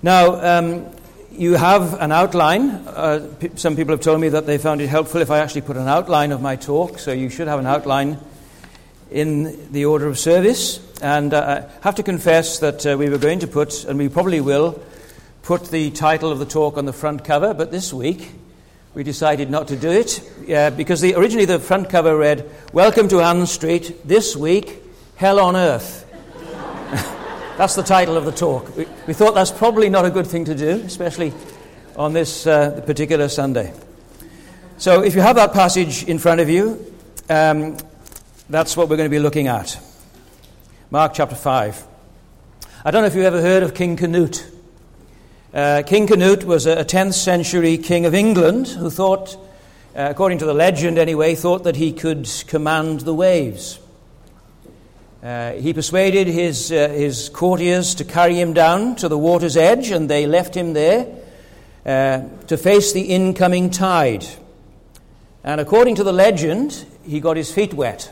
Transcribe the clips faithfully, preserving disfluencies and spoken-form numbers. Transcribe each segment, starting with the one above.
Now, um, you have an outline. Uh, p- some people have told me that they found it helpful if I actually put an outline of my talk, so you should have an outline in the order of service. And uh, I have to confess that uh, we were going to put, and we probably will, put the title of the talk on the front cover, but this week we decided not to do it, uh, because the, originally the front cover read, "Welcome to Ann Street, this week, Hell on Earth." That's the title of the talk. We, we thought that's probably not a good thing to do, especially on this uh, particular Sunday. So if you have that passage in front of you, um, that's what we're going to be looking at. Mark chapter five. I don't know if you've ever heard of King Canute. Uh, King Canute was a tenth century king of England who thought, uh, according to the legend anyway, thought that he could command the waves. Uh, he persuaded his uh, his courtiers to carry him down to the water's edge, and they left him there uh, to face the incoming tide. And according to the legend, he got his feet wet.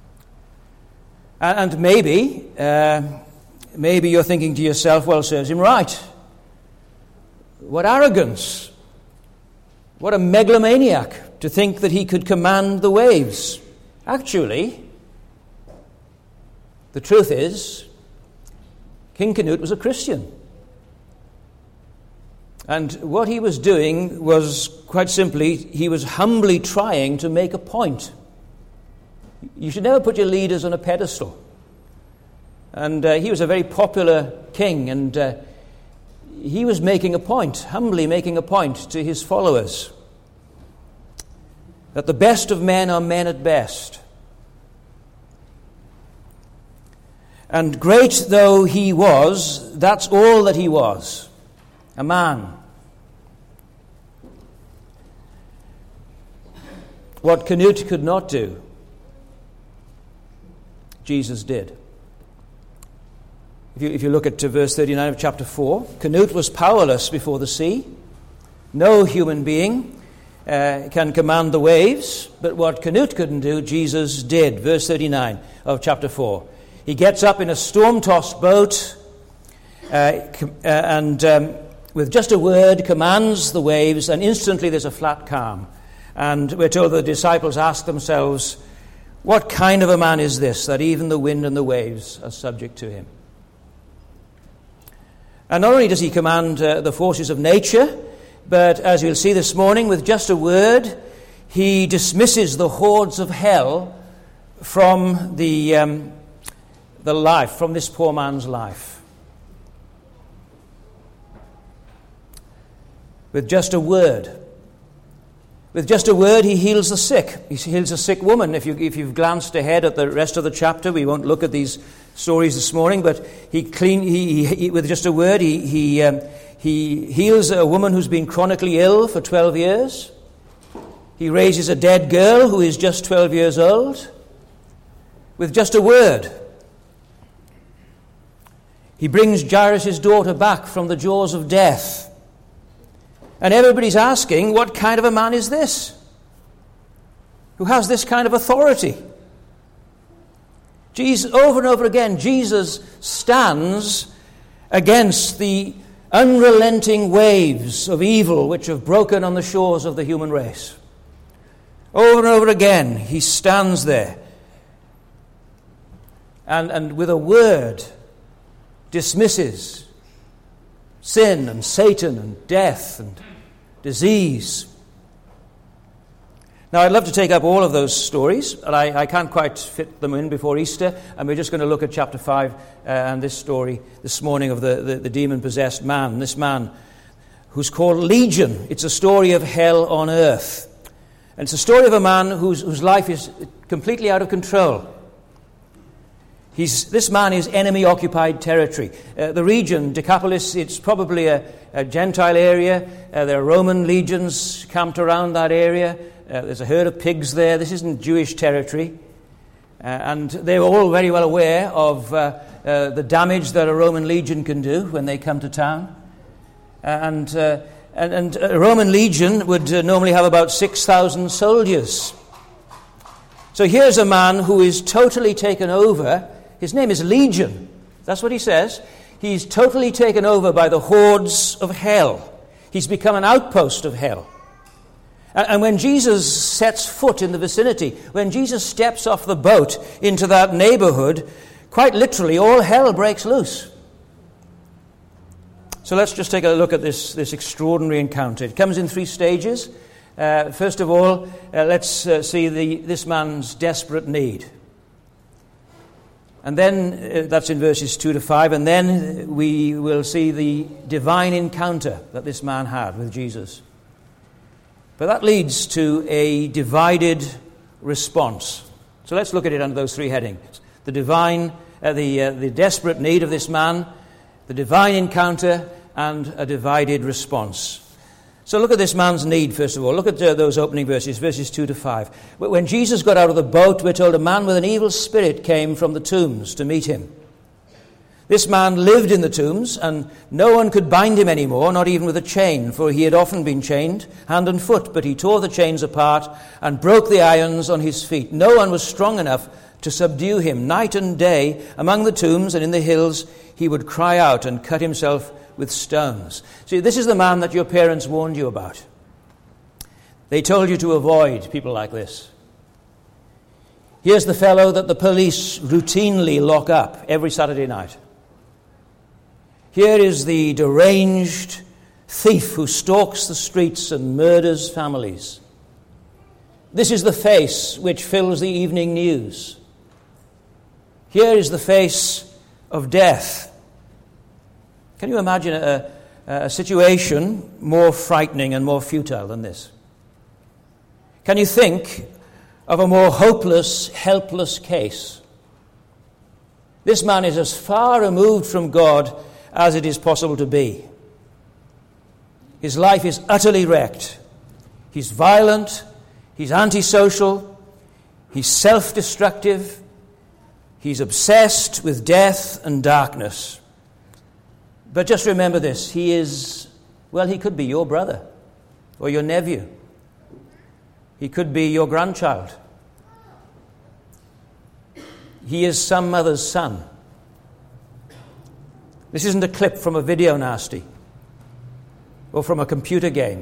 And, and maybe, uh, maybe you're thinking to yourself, well, serves him right. What arrogance. What a megalomaniac to think that he could command the waves. Actually, the truth is, King Canute was a Christian. And what he was doing was, quite simply, he was humbly trying to make a point. You should never put your leaders on a pedestal. And uh, he was a very popular king, and uh, he was making a point, humbly making a point to his followers, that the best of men are men at best. And great though he was, that's all that he was, a man. What Canute could not do, Jesus did. If you, if you look at verse thirty-nine of chapter four, Canute was powerless before the sea. No human being uh, can command the waves, but what Canute couldn't do, Jesus did. Verse thirty-nine of chapter four. He gets up in a storm-tossed boat uh, com- uh, and um, with just a word commands the waves, and instantly there's a flat calm. And we're told the disciples ask themselves, what kind of a man is this, that even the wind and the waves are subject to him? And not only does he command uh, the forces of nature, but as you'll see this morning, with just a word, he dismisses the hordes of hell from the... Um, the life, from this poor man's life. With just a word. With just a word, he heals the sick. He heals a sick woman. If, you, if you've glanced ahead at the rest of the chapter, we won't look at these stories this morning, but he clean, he, he, he with just a word, he, he, um, he heals a woman who's been chronically ill for twelve years. He raises a dead girl who is just twelve years old. With just a word. He brings Jairus' daughter back from the jaws of death. And everybody's asking, what kind of a man is this? Who has this kind of authority? Jesus, over and over again, Jesus stands against the unrelenting waves of evil which have broken on the shores of the human race. Over and over again, he stands there. And, and with a word, dismisses sin and Satan and death and disease. Now, I'd love to take up all of those stories, and I, I can't quite fit them in before Easter, and we're just going to look at chapter five uh, and this story this morning of the, the, the demon-possessed man, this man who's called Legion. It's a story of hell on earth. And it's a story of a man whose, whose life is completely out of control. He's, this man is enemy-occupied territory. Uh, the region, Decapolis, it's probably a, a Gentile area. Uh, there are Roman legions camped around that area. Uh, there's a herd of pigs there. This isn't Jewish territory. Uh, and they were all very well aware of uh, uh, the damage that a Roman legion can do when they come to town. Uh, and, uh, and, and a Roman legion would uh, normally have about six thousand soldiers. So here's a man who is totally taken over. His name is Legion. That's what he says. He's totally taken over by the hordes of hell. He's become an outpost of hell. And when Jesus sets foot in the vicinity, when Jesus steps off the boat into that neighborhood, quite literally all hell breaks loose. So let's just take a look at this, this extraordinary encounter. It comes in three stages. Uh, first of all, uh, let's uh, see the, this man's desperate need. And then, uh, that's in verses two to five, and then we will see the divine encounter that this man had with Jesus. But that leads to a divided response. So let's look at it under those three headings. The divine, uh, the, uh, the desperate need of this man, the divine encounter, and a divided response. So look at this man's need, first of all. Look at uh, those opening verses, verses two to five. When Jesus got out of the boat, we're told a man with an evil spirit came from the tombs to meet him. This man lived in the tombs, and no one could bind him anymore, not even with a chain, for he had often been chained, hand and foot, but he tore the chains apart and broke the irons on his feet. No one was strong enough to subdue him. Night and day, among the tombs and in the hills, he would cry out and cut himself with stones. See, this is the man that your parents warned you about. They told you to avoid people like this. Here's the fellow that the police routinely lock up every Saturday night. Here is the deranged thief who stalks the streets and murders families. This is the face which fills the evening news. Here is the face of death. Can you imagine a, a situation more frightening and more futile than this? Can you think of a more hopeless, helpless case? This man is as far removed from God as it is possible to be. His life is utterly wrecked. He's violent, he's antisocial, he's self-destructive, he's obsessed with death and darkness. But just remember this, he is, well, he could be your brother or your nephew. He could be your grandchild. He is some mother's son. This isn't a clip from a video nasty or from a computer game.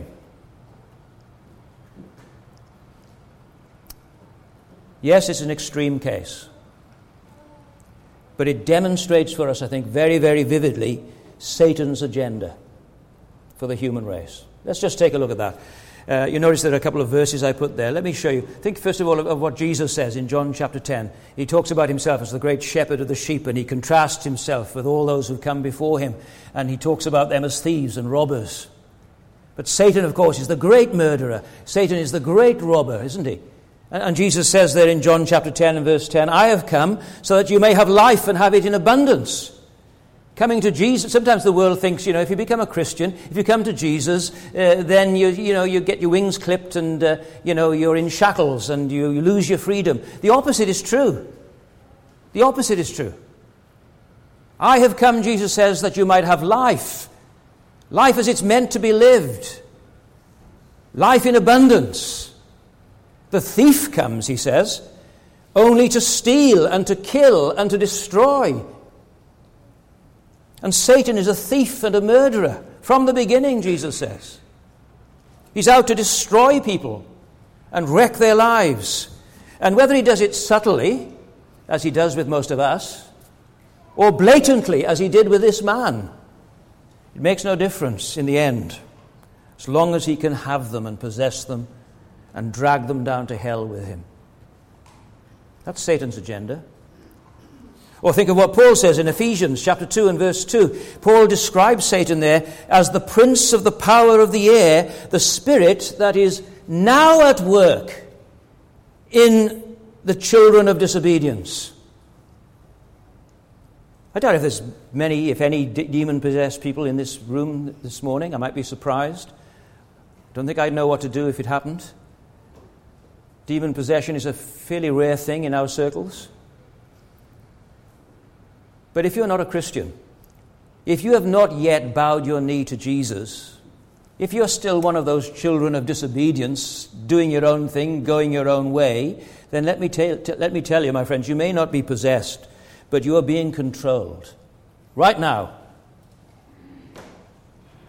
Yes, it's an extreme case. But it demonstrates for us, I think, very, very vividly Satan's agenda for the human race. Let's just take a look at that. Uh, you notice there are a couple of verses I put there. Let me show you. Think first of all of, of what Jesus says in John chapter ten. He talks about himself as the great shepherd of the sheep, and he contrasts himself with all those who've come before him, and he talks about them as thieves and robbers. But Satan, of course, is the great murderer. Satan is the great robber, isn't he? And, and Jesus says there in John chapter ten and verse ten, I have come so that you may have life and have it in abundance. Coming to Jesus, sometimes the world thinks, you know, if you become a Christian, if you come to Jesus, uh, then you, you know, you get your wings clipped and, uh, you know, you're in shackles and you, you lose your freedom. The opposite is true. The opposite is true. I have come, Jesus says, that you might have life. Life as it's meant to be lived. Life in abundance. The thief comes, he says, only to steal and to kill and to destroy. And Satan is a thief and a murderer from the beginning, Jesus says. He's out to destroy people and wreck their lives. And whether he does it subtly, as he does with most of us, or blatantly, as he did with this man, it makes no difference in the end, as long as he can have them and possess them and drag them down to hell with him. That's Satan's agenda. Or think of what Paul says in Ephesians chapter two and verse two. Paul describes Satan there as the prince of the power of the air, the spirit that is now at work in the children of disobedience. I doubt if there's many, if any, de- demon-possessed people in this room this morning. I might be surprised. Don't think I'd know what to do if it happened. Demon possession is a fairly rare thing in our circles. But if you're not a Christian, if you have not yet bowed your knee to Jesus, if you're still one of those children of disobedience, doing your own thing, going your own way, then let me, tell, t- let me tell you, my friends, you may not be possessed, but you are being controlled right now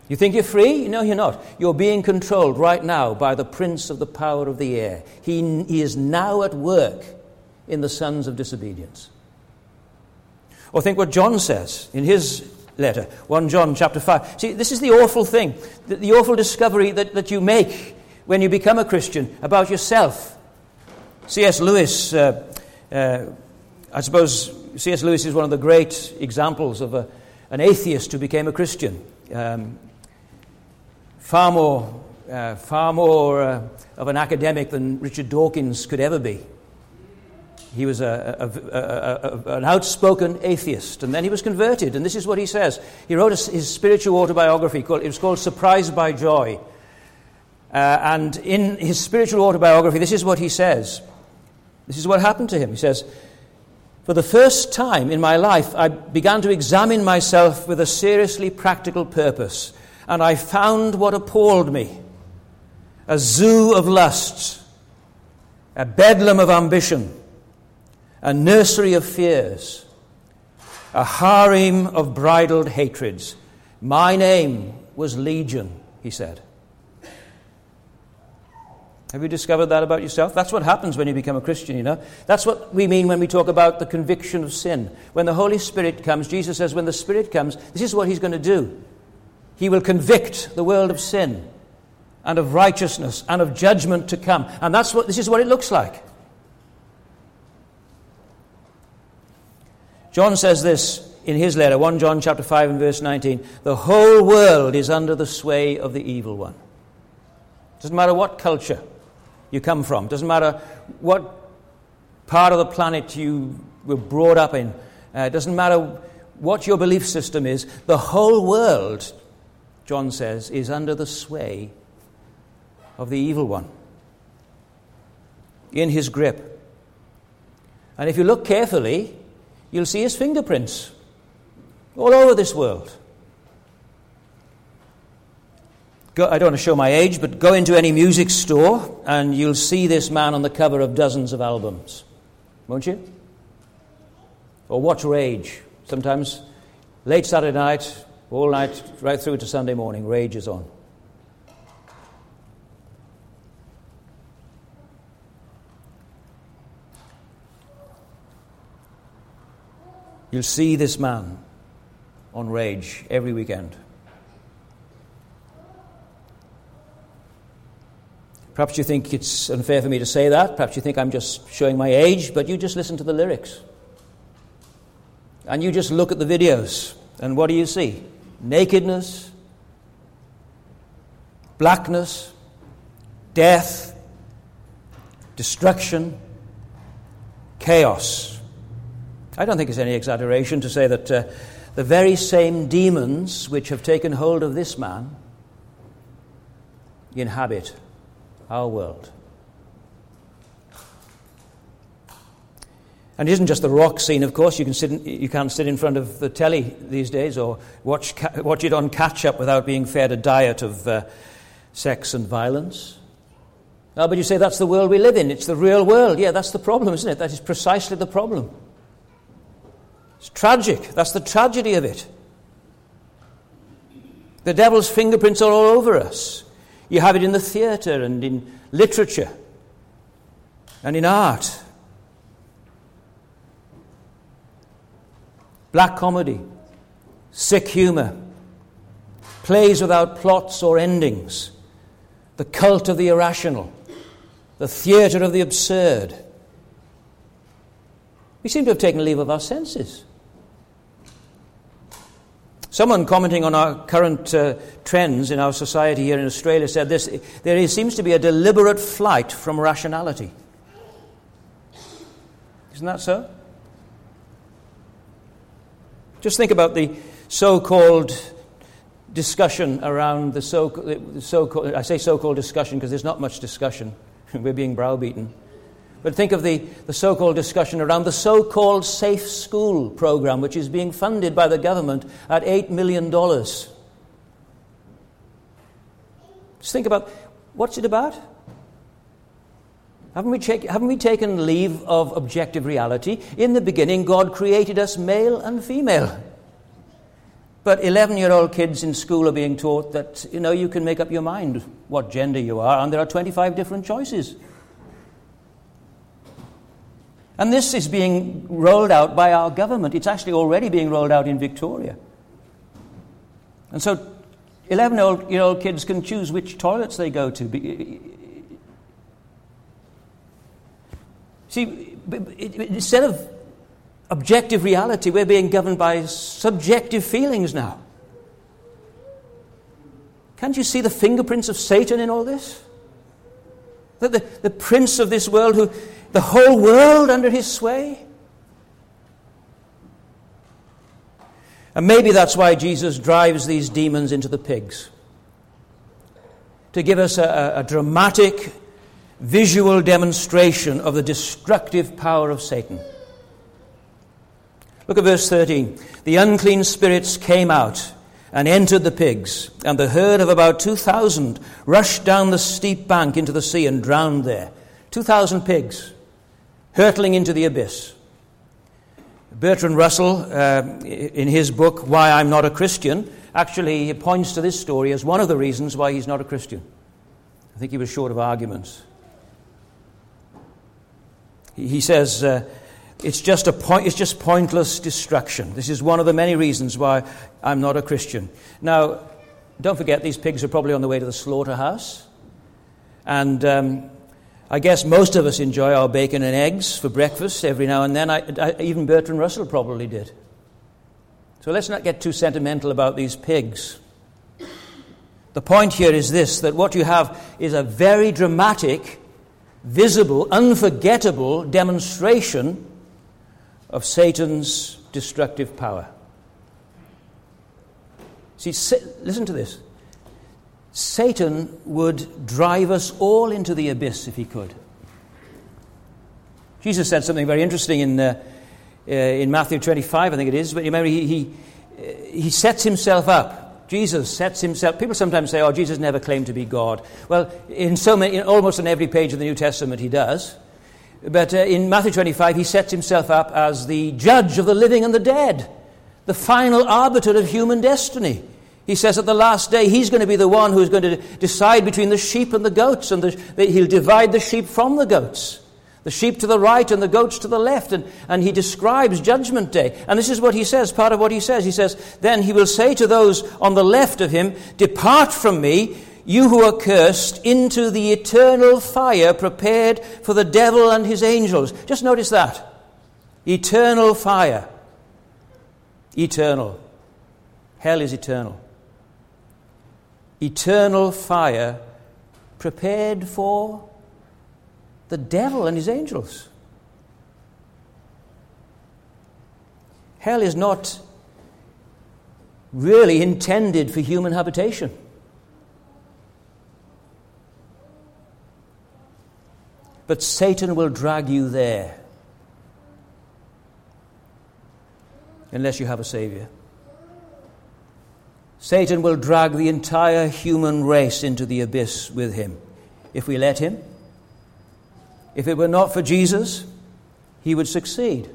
You think you're free? No, you're not. You're being controlled right now by the prince of the power of the air. He, he is now at work in the sons of disobedience. Or think what John says in his letter, First John chapter five. See, this is the awful thing, the, the awful discovery that, that you make when you become a Christian about yourself. C S Lewis, uh, uh, I suppose C S Lewis is one of the great examples of a, an atheist who became a Christian. Um, far more, uh, far more uh, of an academic than Richard Dawkins could ever be. He was a, a, a, a, an outspoken atheist, and then he was converted, and this is what he says. He wrote a, his spiritual autobiography, called, it was called Surprised by Joy. Uh, and in his spiritual autobiography, this is what he says. This is what happened to him. He says, "For the first time in my life, I began to examine myself with a seriously practical purpose, and I found what appalled me. A zoo of lusts, a bedlam of ambition, a nursery of fears, a harem of bridled hatreds. My name was Legion," he said. Have you discovered that about yourself? That's what happens when you become a Christian, you know. That's what we mean when we talk about the conviction of sin. When the Holy Spirit comes, Jesus says when the Spirit comes, this is what he's going to do. He will convict the world of sin and of righteousness and of judgment to come. And that's what this is what it looks like. John says this in his letter, First John chapter five and verse nineteen. The whole world is under the sway of the evil one. Doesn't matter what culture you come from. Doesn't matter what part of the planet you were brought up in. Uh, doesn't matter what your belief system is. The whole world, John says, is under the sway of the evil one. In his grip. And if you look carefully, you'll see his fingerprints all over this world. Go, I don't want to show my age, but go into any music store and you'll see this man on the cover of dozens of albums. Won't you? Or watch Rage. Sometimes late Saturday night, all night, right through to Sunday morning, Rage is on. You'll see this man on Rage every weekend. Perhaps you think it's unfair for me to say that. Perhaps you think I'm just showing my age, but you just listen to the lyrics. And you just look at the videos, and what do you see? Nakedness, blackness, death, destruction, chaos. I don't think it's any exaggeration to say that uh, the very same demons which have taken hold of this man inhabit our world. And it isn't just the rock scene, of course. You can sit in, you can't sit in front of the telly these days or watch watch it on catch-up without being fed a diet of uh, sex and violence. Oh, but you say that's the world we live in. It's the real world. Yeah, that's the problem, isn't it? That is precisely the problem. It's tragic. That's the tragedy of it. The devil's fingerprints are all over us. You have it in the theatre and in literature and in art. Black comedy, sick humour, plays without plots or endings, the cult of the irrational, the theatre of the absurd. We seem to have taken leave of our senses. Someone commenting on our current uh, trends in our society here in Australia said this: there is, seems to be a deliberate flight from rationality. Isn't that so? Just think about the so-called discussion around the so, the so-called, I say so-called discussion because there's not much discussion. We're being browbeaten. But think of the, the so-called discussion around the so-called Safe School program, which is being funded by the government at eight million dollars. Just think about, what's it about? Haven't we, take, haven't we taken leave of objective reality? In the beginning, God created us male and female. But eleven-year-old kids in school are being taught that, you know, you can make up your mind what gender you are, and there are twenty-five different choices. And this is being rolled out by our government. It's actually already being rolled out in Victoria. And so eleven-year-old kids can choose which toilets they go to. See, instead of objective reality, we're being governed by subjective feelings now. Can't you see the fingerprints of Satan in all this? The, the, the prince of this world, who the whole world under his sway? And maybe that's why Jesus drives these demons into the pigs. To give us a, a dramatic, visual demonstration of the destructive power of Satan. Look at verse thirteen. The unclean spirits came out and entered the pigs, and the herd of about two thousand rushed down the steep bank into the sea and drowned there. Two thousand pigs hurtling into the abyss. Bertrand Russell, uh, in his book, Why I'm Not a Christian, actually points to this story as one of the reasons why he's not a Christian. I think he was short of arguments. He, he says, uh, it's just a point, it's just pointless destruction. This is one of the many reasons why I'm not a Christian. Now, don't forget, these pigs are probably on the way to the slaughterhouse. And um, I guess most of us enjoy our bacon and eggs for breakfast every now and then. I, I, even Bertrand Russell probably did. So let's not get too sentimental about these pigs. The point here is this, that what you have is a very dramatic, visible, unforgettable demonstration of Satan's destructive power. See, listen to this. Satan would drive us all into the abyss if he could. Jesus said something very interesting in uh, uh, in Matthew twenty-five, I think it is. But remember, he he, he sets himself up. Jesus sets himself. People sometimes say, "Oh, Jesus never claimed to be God." Well, in so many, in almost on every page of the New Testament, he does. But uh, in Matthew twenty-five, he sets himself up as the judge of the living and the dead, the final arbiter of human destiny. He says at the last day, he's going to be the one who's going to decide between the sheep and the goats, and the, the, he'll divide the sheep from the goats, the sheep to the right and the goats to the left, and, and he describes Judgment Day. And this is what he says, part of what he says. He says, then he will say to those on the left of him, depart from me, you who are cursed, into the eternal fire prepared for the devil and his angels. Just notice that. Eternal fire. Eternal. Hell is eternal. Eternal fire prepared for the devil and his angels. Hell is not really intended for human habitation. But Satan will drag you there unless you have a Savior. Satan will drag the entire human race into the abyss with him, if we let him. If it were not for Jesus, he would succeed.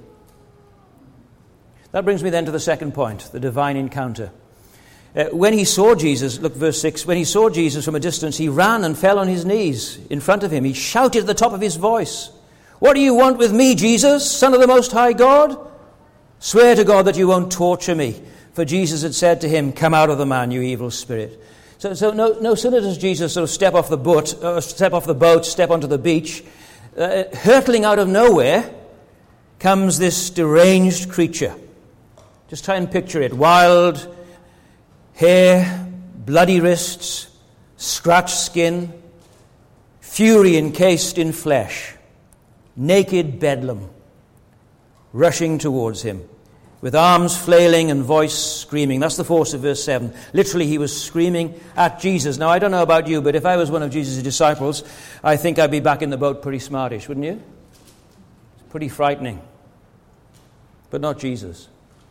That brings me then to the second point, the divine encounter. Uh, when he saw Jesus, look verse six, when he saw Jesus from a distance, he ran and fell on his knees in front of him. He shouted at the top of his voice, what do you want with me, Jesus, Son of the Most High God? Swear to God that you won't torture me. For Jesus had said to him, come out of the man, you evil spirit. So, so no, no sooner does Jesus sort of step off the boat, uh, step off the boat, step onto the beach, uh, hurtling out of nowhere comes this deranged creature. Just try and picture it. Wild hair, bloody wrists, scratched skin, fury encased in flesh, naked bedlam, rushing towards him, with arms flailing and voice screaming. That's the force of verse seven. Literally, he was screaming at Jesus. Now, I don't know about you, but if I was one of Jesus' disciples, I think I'd be back in the boat pretty smartish, wouldn't you? It's pretty frightening. But not Jesus.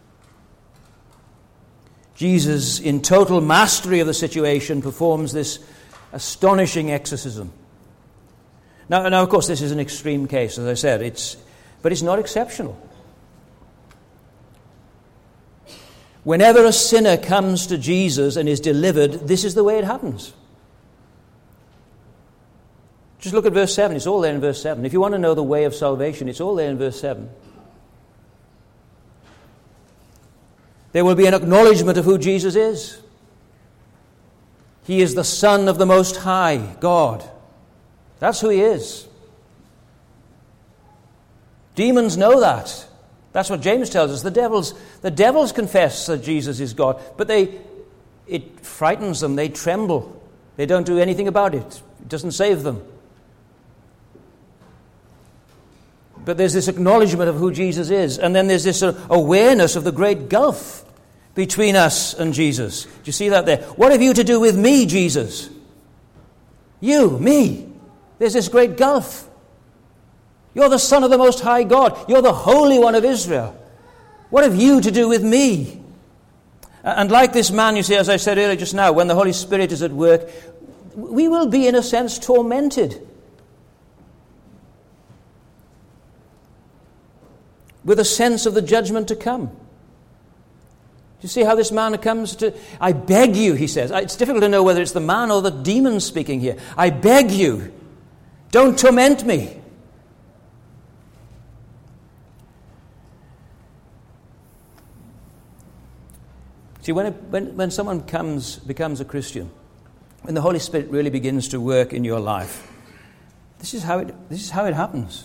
Jesus, in total mastery of the situation, performs this astonishing exorcism. Now, now, of course, this is an extreme case, as I said, It's, but it's not exceptional. Whenever a sinner comes to Jesus and is delivered, this is the way it happens. Just look at verse seven. It's all there in verse seven. If you want to know the way of salvation, it's all there in verse seven. There will be an acknowledgement of who Jesus is. He is the Son of the Most High God. That's who he is. Demons know that. That's what James tells us. The devils, the devils confess that Jesus is God, but they, it frightens them. They tremble. They don't do anything about it. It doesn't save them. But there's this acknowledgement of who Jesus is, and then there's this uh, awareness of the great gulf between us and Jesus. Do you see that there? What have you to do with me, Jesus? You, me. There's this great gulf. You're the Son of the Most High God. You're the Holy One of Israel. What have you to do with me? And like this man, you see, as I said earlier just now, when the Holy Spirit is at work, we will be, in a sense, tormented with a sense of the judgment to come. You see how this man comes to... I beg you, he says. It's difficult to know whether it's the man or the demon speaking here. I beg you, don't torment me. See, when, it, when, when someone comes, becomes a Christian, when the Holy Spirit really begins to work in your life, this is how it, this is how it happens.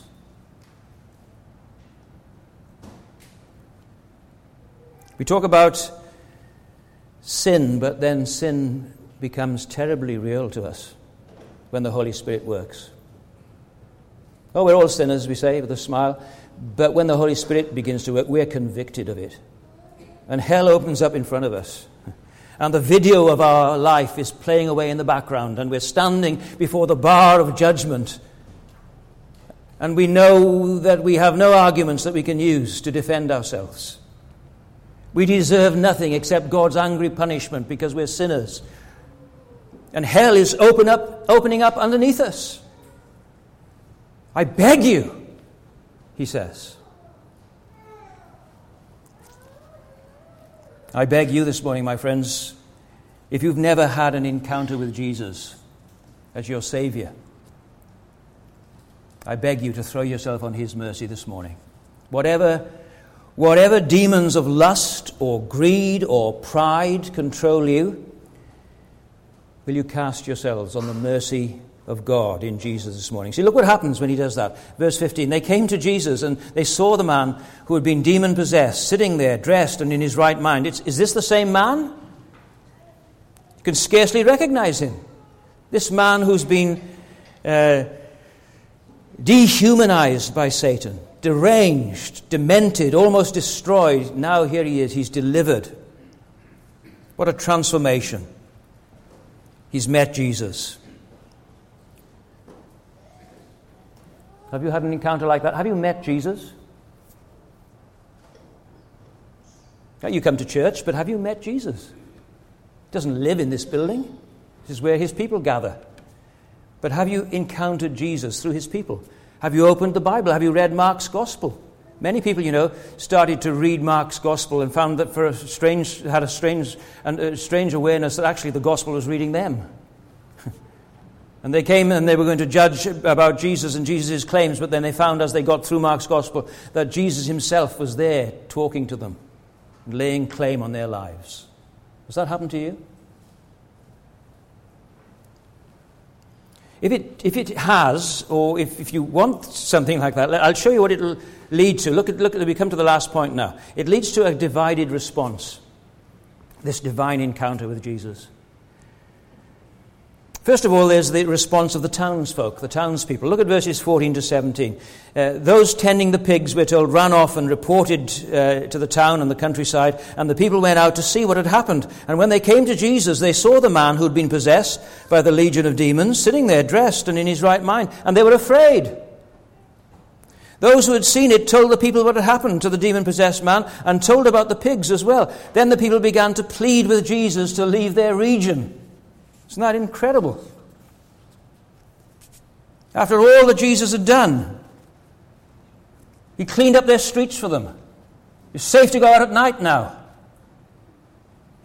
We talk about sin, but then sin becomes terribly real to us when the Holy Spirit works. Oh, we're all sinners, we say with a smile, but when the Holy Spirit begins to work, we're convicted of it. And hell opens up in front of us. And the video of our life is playing away in the background, and we're standing before the bar of judgment. And we know that we have no arguments that we can use to defend ourselves. We deserve nothing except God's angry punishment because we're sinners. And hell is open up, opening up underneath us. I beg you, he says. I beg you this morning, my friends, if you've never had an encounter with Jesus as your Savior, I beg you to throw yourself on his mercy this morning. Whatever, whatever demons of lust or greed or pride control you, will you cast yourselves on the mercy of God in Jesus this morning? See, look what happens when he does that. Verse fifteen, they came to Jesus and they saw the man who had been demon-possessed, sitting there, dressed and in his right mind. It's, is this the same man? You can scarcely recognize him. This man who's been uh, dehumanized by Satan, deranged, demented, almost destroyed. Now here he is, he's delivered. What a transformation. He's met Jesus. Have you had an encounter like that? Have you met Jesus? You come to church, but have you met Jesus? He doesn't live in this building. This is where his people gather. But have you encountered Jesus through his people? Have you opened the Bible? Have you read Mark's Gospel? Many people, you know, started to read Mark's Gospel and found that for a strange, had a strange and a strange awareness that actually the Gospel was reading them. And they came and they were going to judge about Jesus and Jesus' claims, but then they found as they got through Mark's Gospel that Jesus himself was there talking to them, laying claim on their lives. Has that happened to you? If it if it has, or if, if you want something like that, I'll show you what it'll lead to. Look at look at we come to the last point now. It leads to a divided response. This divine encounter with Jesus. First of all, there's the response of the townsfolk, the townspeople. Look at verses fourteen to seventeen. Uh, those tending the pigs, we're told, ran off and reported uh, to the town and the countryside, and the people went out to see what had happened. And when they came to Jesus, they saw the man who had been possessed by the legion of demons, sitting there dressed and in his right mind, and they were afraid. Those who had seen it told the people what had happened to the demon-possessed man, and told about the pigs as well. Then the people began to plead with Jesus to leave their region. Isn't that incredible? After all that Jesus had done, he cleaned up their streets for them. It's safe to go out at night now.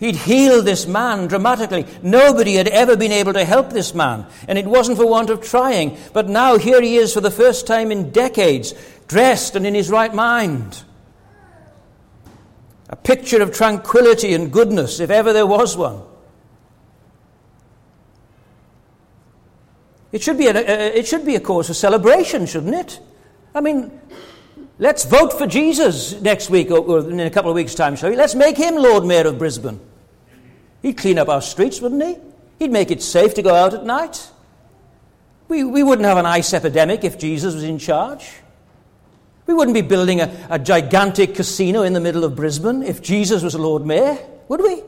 He'd healed this man dramatically. Nobody had ever been able to help this man, and it wasn't for want of trying. But now here he is for the first time in decades, dressed and in his right mind. A picture of tranquility and goodness, if ever there was one. It should be a, a, it should be a cause for celebration, shouldn't it? I mean, let's vote for Jesus next week or, or in a couple of weeks' time, shall we? Let's make him Lord Mayor of Brisbane. He'd clean up our streets, wouldn't he? He'd make it safe to go out at night. We, we wouldn't have an ice epidemic if Jesus was in charge. We wouldn't be building a, a gigantic casino in the middle of Brisbane if Jesus was Lord Mayor, would we?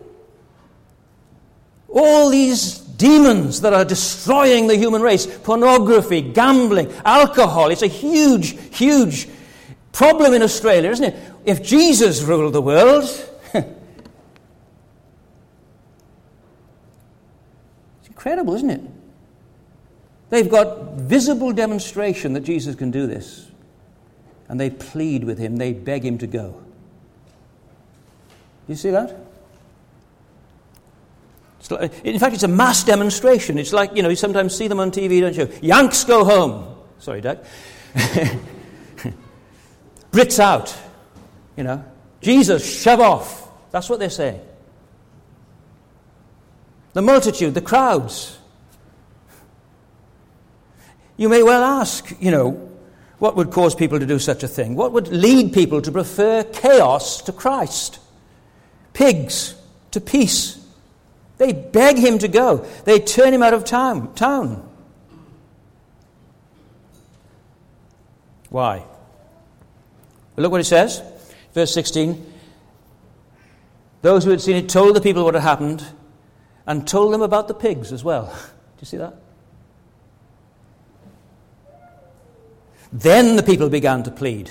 All these demons that are destroying the human race, pornography, gambling, alcohol, it's a huge, huge problem in Australia, isn't it? If Jesus ruled the world, it's incredible, isn't it? They've got visible demonstration that Jesus can do this. And they plead with him, they beg him to go. You see that? It's like, in fact, it's a mass demonstration. It's like, you know, you sometimes see them on T V, don't you? Yanks go home. Sorry, Doug. Brits out. You know. Jesus, shove off. That's what they're saying. The multitude, the crowds. You may well ask, you know, what would cause people to do such a thing? What would lead people to prefer chaos to Christ? Pigs to peace. They beg him to go. They turn him out of town. town. Why? Well, look what it says. Verse sixteen. Those who had seen it told the people what had happened and told them about the pigs as well. Do you see that? Then the people began to plead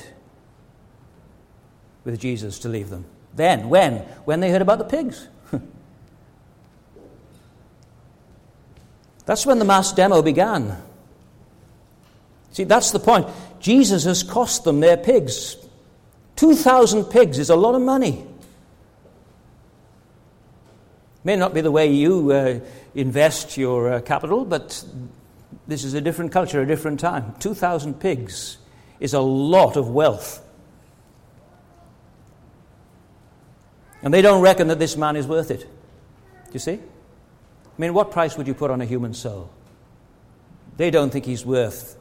with Jesus to leave them. Then, when? When they heard about the pigs. That's when the mass demo began. See, that's the point. Jesus has cost them their pigs. Two thousand pigs is a lot of money. May not be the way you uh, invest your uh, capital, but this is a different culture, a different time. Two thousand pigs is a lot of wealth. And they don't reckon that this man is worth it. Do you see? I mean, what price would you put on a human soul? They don't think he's worth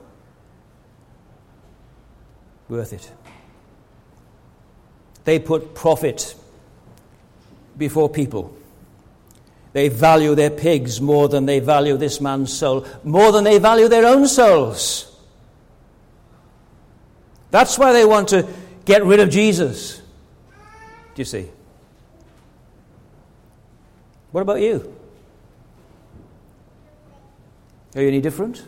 worth it. They put profit before people. They value their pigs more than they value this man's soul, more than they value their own souls. That's why they want to get rid of Jesus. Do you see? What about you? Are you any different?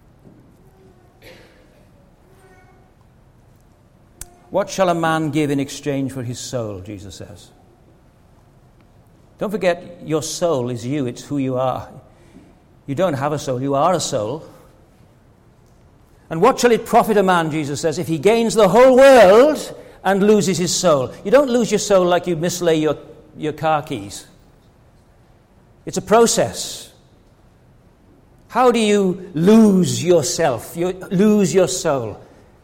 What shall a man give in exchange for his soul, Jesus says. Don't forget, your soul is you. It's who you are. You don't have a soul. You are a soul. And what shall it profit a man, Jesus says, if he gains the whole world and loses his soul? You don't lose your soul like you mislay your, your car keys. It's a process. How do you lose yourself, you lose your soul?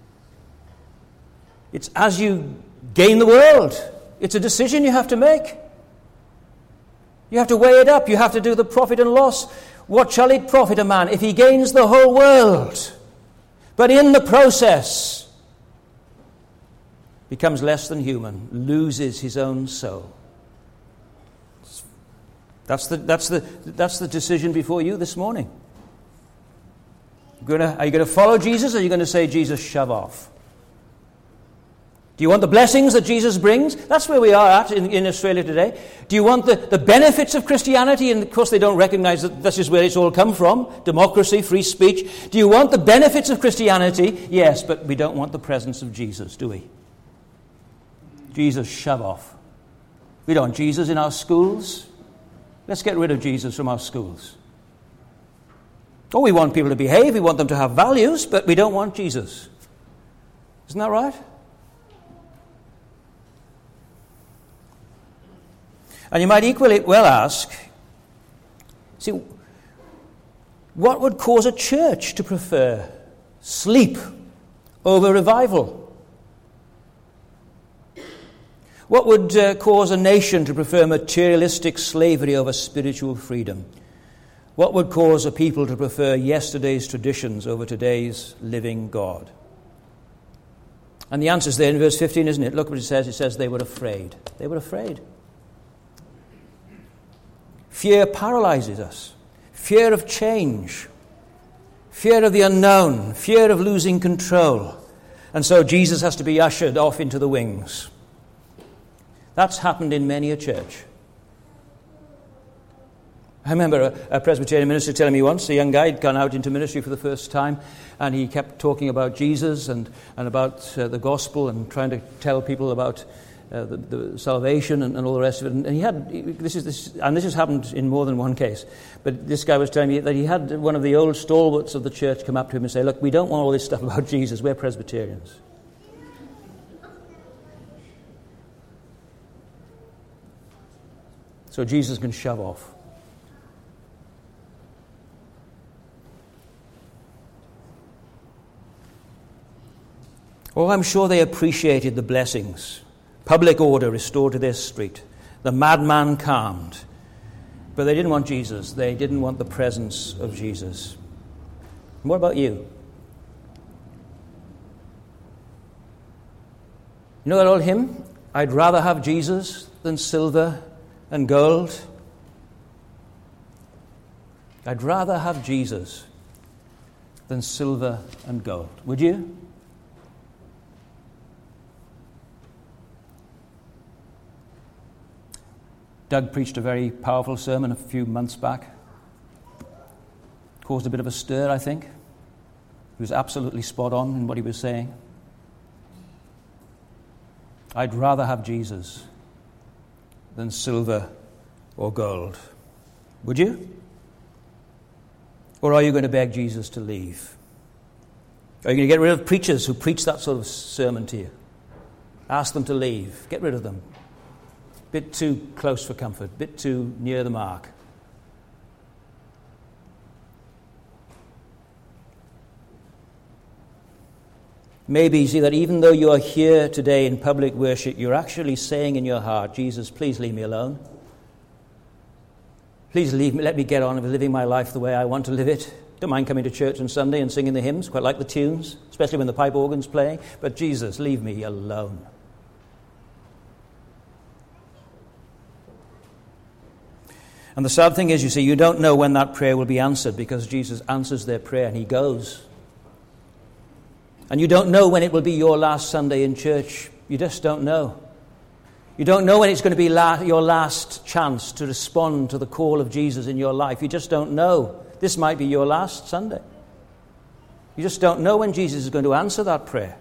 It's as you gain the world. It's a decision you have to make. You have to weigh it up. You have to do the profit and loss. What shall it profit a man if he gains the whole world, but in the process becomes less than human, loses his own soul? That's the, that's the, that's the decision before you this morning. You're gonna, are you going to follow Jesus, or are you going to say, Jesus, shove off? Do you want the blessings that Jesus brings? That's where we are at in, in Australia today. Do you want the, the benefits of Christianity? And of course they don't recognize that this is where it's all come from. Democracy, free speech. Do you want the benefits of Christianity? Yes, but we don't want the presence of Jesus, do we? Jesus, shove off. We don't want Jesus in our schools. Let's get rid of Jesus from our schools. Oh, we want people to behave. We want them to have values, but we don't want Jesus. Isn't that right? And you might equally well ask, see, what would cause a church to prefer sleep over revival? What would uh, cause a nation to prefer materialistic slavery over spiritual freedom? What would cause a people to prefer yesterday's traditions over today's living God? And the answer is there in verse fifteen, isn't it? Look what it says. It says they were afraid. They were afraid. Fear paralyzes us. Fear of change. Fear of the unknown. Fear of losing control. And so Jesus has to be ushered off into the wings. That's happened in many a church. I remember a, a Presbyterian minister telling me once, a young guy had gone out into ministry for the first time, and he kept talking about Jesus and, and about uh, the gospel and trying to tell people about uh, the, the salvation and, and all the rest of it. And, and he had, this is this, and this has happened in more than one case, but this guy was telling me that he had one of the old stalwarts of the church come up to him and say, look, we don't want all this stuff about Jesus, we're Presbyterians. So Jesus can shove off. Oh, I'm sure they appreciated the blessings. Public order restored to their street. The madman calmed. But they didn't want Jesus. They didn't want the presence of Jesus. And what about you? You know that old hymn? I'd rather have Jesus than silver and gold. I'd rather have Jesus than silver and gold. Would you? Doug preached a very powerful sermon a few months back. Caused a bit of a stir, I think. He was absolutely spot on in what he was saying. I'd rather have Jesus than silver or gold. Would you? Or are you going to beg Jesus to leave? Are you going to get rid of preachers who preach that sort of sermon to you? Ask them to leave. Get rid of them. Bit too close for comfort. Bit too near the mark. Maybe you see that even though you are here today in public worship, you're actually saying in your heart, Jesus, please leave me alone. Please leave me, let me get on with living my life the way I want to live it. Don't mind coming to church on Sunday and singing the hymns, quite like the tunes, especially when the pipe organ's playing. But Jesus, leave me alone. And the sad thing is, you see, you don't know when that prayer will be answered, because Jesus answers their prayer and he goes. And you don't know when it will be your last Sunday in church. You just don't know. You don't know when it's going to be la- your last chance to respond to the call of Jesus in your life. You just don't know. This might be your last Sunday. You just don't know when Jesus is going to answer that prayer.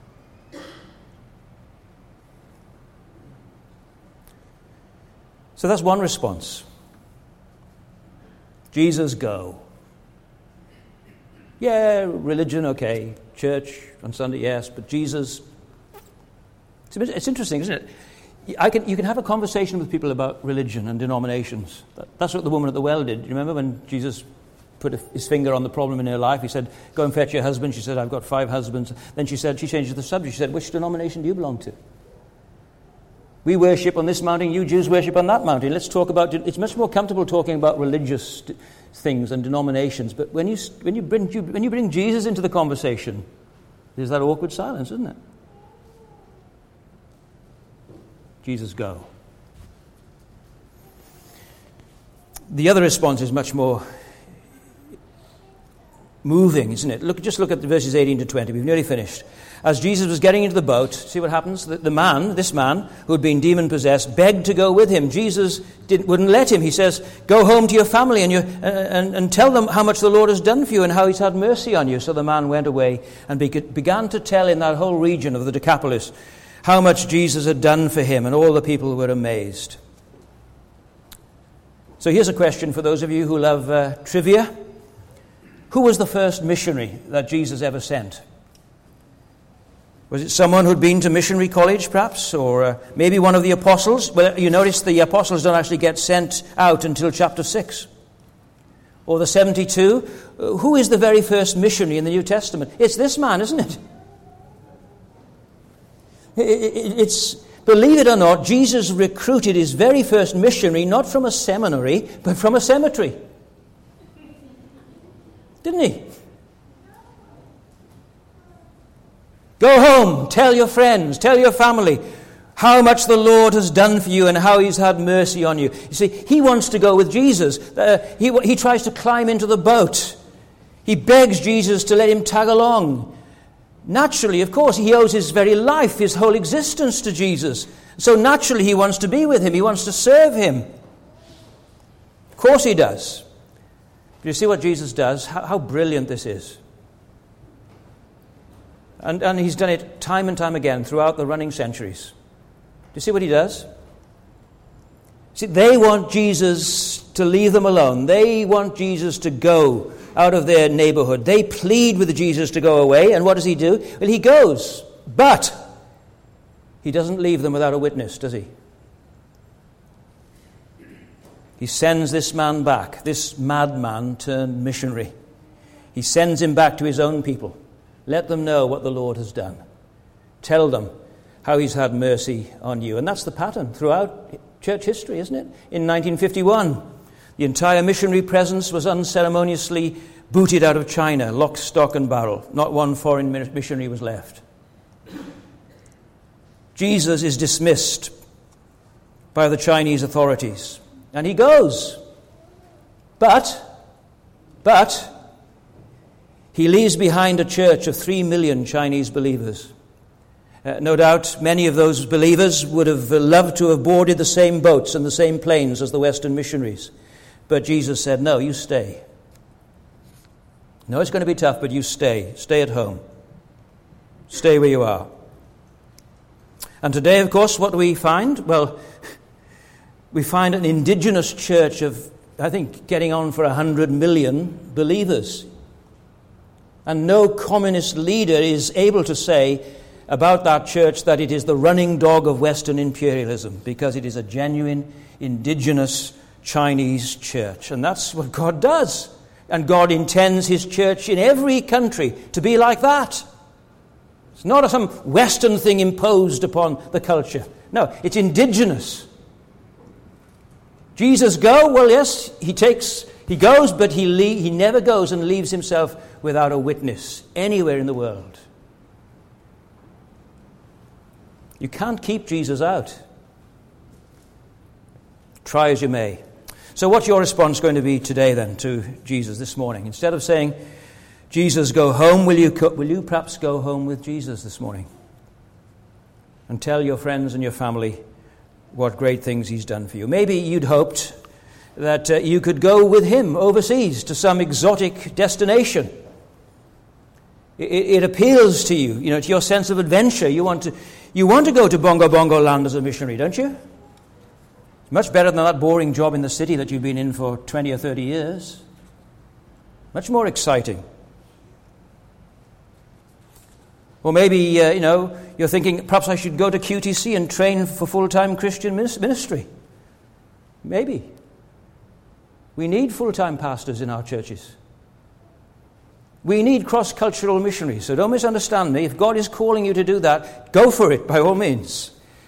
So that's one response. Jesus, go. Yeah, religion, okay. Church on Sunday, yes. But Jesus, it's, it's interesting, isn't it? I can, you can have a conversation with people about religion and denominations. That, that's what the woman at the well did. Do you remember when Jesus put a, his finger on the problem in her life? He said, go and fetch your husband. She said, I've got five husbands. Then she said, she changed the subject. She said, which denomination do you belong to? We worship on this mountain, you Jews worship on that mountain. Let's talk about, it's much more comfortable talking about religious things and denominations. But when you when you bring when you bring Jesus into the conversation, there's that awkward silence, isn't it? Jesus, go. The other response is much more moving, isn't it? Look, just look at the verses eighteen to twenty. We've nearly finished. As Jesus was getting into the boat, see what happens? The, the man, this man, who had been demon-possessed, begged to go with him. Jesus didn't, wouldn't let him. He says, go home to your family and, your, uh, and, and tell them how much the Lord has done for you and how he's had mercy on you. So the man went away and be, began to tell in that whole region of the Decapolis how much Jesus had done for him, and all the people were amazed. So here's a question for those of you who love uh, trivia. Who was the first missionary that Jesus ever sent? Was it someone who'd been to missionary college, perhaps? Or uh, maybe one of the apostles? Well, you notice the apostles don't actually get sent out until chapter six. Or the seventy-two. Who is the very first missionary in the New Testament? It's this man, isn't it? It's, believe it or not, Jesus recruited his very first missionary not from a seminary, but from a cemetery. Didn't he? Go home, tell your friends, tell your family how much the Lord has done for you and how he's had mercy on you. You see, he wants to go with Jesus. Uh, he, he tries to climb into the boat. He begs Jesus to let him tag along. Naturally, of course, he owes his very life, his whole existence to Jesus. So naturally, he wants to be with him. He wants to serve him. Of course he does. Do you see what Jesus does? How, how brilliant this is. And, and he's done it time and time again throughout the running centuries. Do you see what he does? See, they want Jesus to leave them alone. They want Jesus to go out of their neighborhood. They plead with Jesus to go away. And what does he do? Well, he goes. But he doesn't leave them without a witness, does he? He sends this man back, this madman turned missionary. He sends him back to his own people. Let them know what the Lord has done. Tell them how he's had mercy on you. And that's the pattern throughout church history, isn't it? In nineteen fifty-one, the entire missionary presence was unceremoniously booted out of China, lock, stock, and barrel. Not one foreign missionary was left. Jesus is dismissed by the Chinese authorities, and he goes. But, but, he leaves behind a church of three million Chinese believers. Uh, no doubt many of those believers would have loved to have boarded the same boats and the same planes as the Western missionaries. But Jesus said, no, you stay. No, it's going to be tough, but you stay. Stay at home. Stay where you are. And today, of course, what do we find? Well, we find an indigenous church of, I think, getting on for a hundred million believers. And no communist leader is able to say about that church that it is the running dog of Western imperialism, because it is a genuine indigenous Chinese church. And that's what God does. And God intends his church in every country to be like that. It's not some Western thing imposed upon the culture. No, it's indigenous. Jesus go? Well, yes, he takes, he goes, but he le- he never goes and leaves himself without a witness anywhere in the world. You can't keep Jesus out. Try as you may. So what's your response going to be today then to Jesus this morning? Instead of saying, Jesus, go home, will you, co- will you perhaps go home with Jesus this morning? And tell your friends and your family what great things he's done for you. Maybe you'd hoped that uh, you could go with him overseas to some exotic destination. It, it appeals to you, you know, to your sense of adventure. You want to, you want to go to Bongo Bongo land as a missionary, don't you? It's much better than that boring job in the city that you've been in for twenty or thirty years. Much more exciting. Or maybe, uh, you know, you're thinking, perhaps I should go to Q T C and train for full-time Christian ministry. Maybe. We need full-time pastors in our churches. We need cross-cultural missionaries. So don't misunderstand me. If God is calling you to do that, go for it, by all means.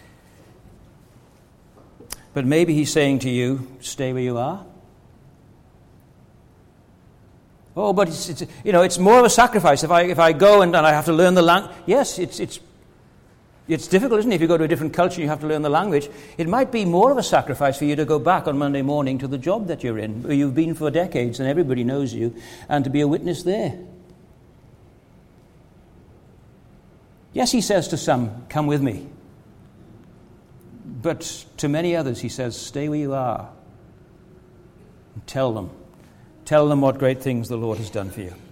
But maybe he's saying to you, stay where you are. Oh, but it's, it's you know it's more of a sacrifice if I if I go and, and I have to learn the language. Yes, it's it's it's difficult, isn't it? If you go to a different culture, you have to learn the language. It might be more of a sacrifice for you to go back on Monday morning to the job that you're in, where you've been for decades and everybody knows you, and to be a witness there. Yes, he says to some, "Come with me," but to many others, he says, "Stay where you are and tell them." Tell them what great things the Lord has done for you.